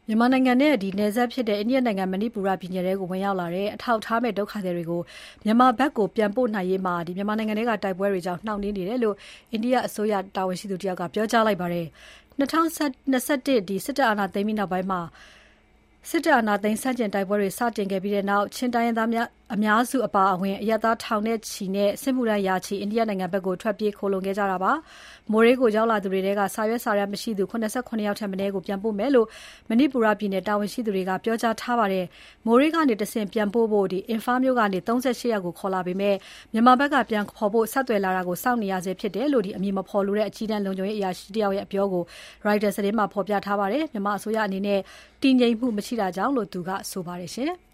မြန်မာနိုင်ငံနဲ့နယ်စပ်ဖြစ်တဲ့အိန္ဒိယနိုင်ငံမဏိပူရပြည်နယ်ထဲကိုဝင်ရောက်လာတဲ့အထောက်အထားမဲ့ဒုက္ခသည်တွေကိုမြန်မာဘက်ကိုပြန်ပို့နိုင်ရေးမှာမြန်မာနိုင်ငံထဲကတိုက်ပွဲတွေကြောင့်နှောင့်နှေးနေတယ်လို့အိန္ဒိယအစိုးရတာဝန်ရှိသူတယောက်ကပြောကြားလိုက်ပါတယ်။2021စစ်တပ်အာဏာသိမ်းပြီးနောက်ပိုင်းစစ်တပ်အာဏာသိမ်းဆန့်ကျင်တိုက်ပွဲတွေစတင်ခဲ့ပြီးနောက်ချင်းတိုင်းရင်းသားအများစုအပါအဝင်အရပ်သားထောင်နဲ့ချီနဲ့စစ်မှုထမ်းရာချီအိန္ဒိယနိုင်ငံဘက်ကိုထွက်ပြေးခိုလှုံခဲ့ကြတာပါ။မိုးရေးကိုရောက်လာသူတွေထဲကစာရွက်စာတမ်းမရှိသူ89ယောက်ထက်မနည်းကိုပြန်ပို့မယ်လို့မဏိပူရပြည်နယ်တာဝန်ရှိသူတွေကပြောကြားထားပါတယ်။မိုးရေးကနေတဆင့်ပြန်ပို့ဖို့အင်ဖာမြို့ကနေ38ယောက်ကိုခေါ်လာပေမဲ့မြန်မာဘက်ကပြန်ခေါ်ဖို့ဆက်သွယ်လာတာကိုစောင့်နေရဆဲဖြစ်တယ်လို့အမည်မဖော်လိုတဲ့အကြီးတန်းလုံခြုံရေးအရာရှိတယောက်ရဲ့အပြောကို Reuters သတင်းမှာဖော်ပြထားပါတယ်။မြန်မာအစိုးရအနေနဲ့တည်ငြိမ်မှုမရှိတာကြောင့်လို့သူကဆိုပါတယ်ရှင်။